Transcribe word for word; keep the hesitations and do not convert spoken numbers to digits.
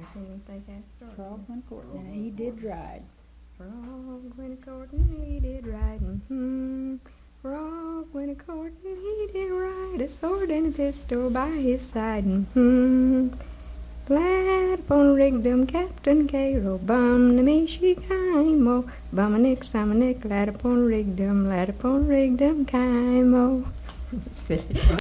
Didn't think I'd start. Frog went courting, and he did ride. Frog went a courting, he did ride. Mm-hmm. Frog went a courting, he did ride. A sword and a pistol by his side. Mm-hmm. Glad upon rigdom, Captain Cairo, bum to me she mo. Bum a nick, some a nick, lad upon rigdom, lad upon rigdom, mo. Silly.